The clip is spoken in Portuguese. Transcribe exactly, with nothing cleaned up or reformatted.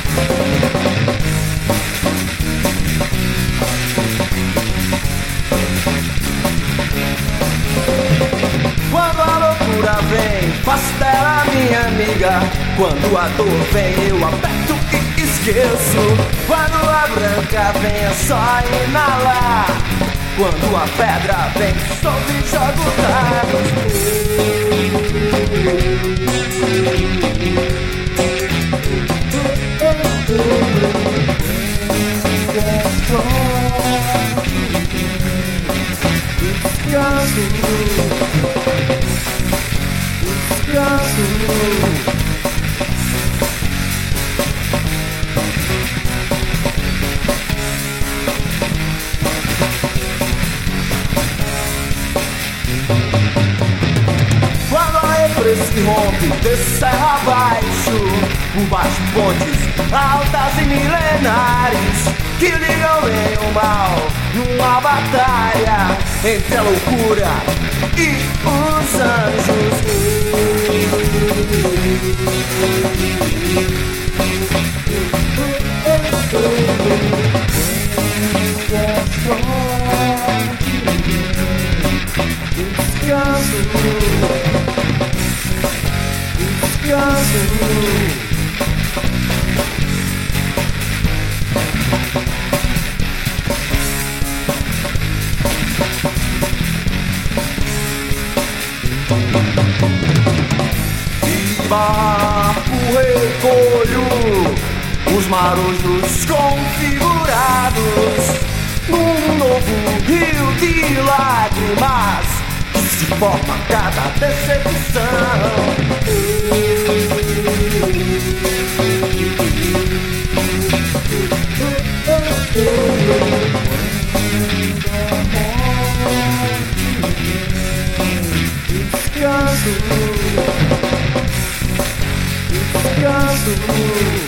Quando a loucura vem, faço dela minha amiga. Quando a dor vem, eu aperto e esqueço. Quando a branca vem, é só inalar. Quando a pedra vem, sobe e jogo dados. Quando a represa rompe, desce serra abaixo, por baixo pontes altas e milenares que ligam bem o mal numa batalha entre a loucura e os anjos. E barco recolho os marujos configurados num novo rio de lágrimas que se forma a cada decepção. Descanso, descanso.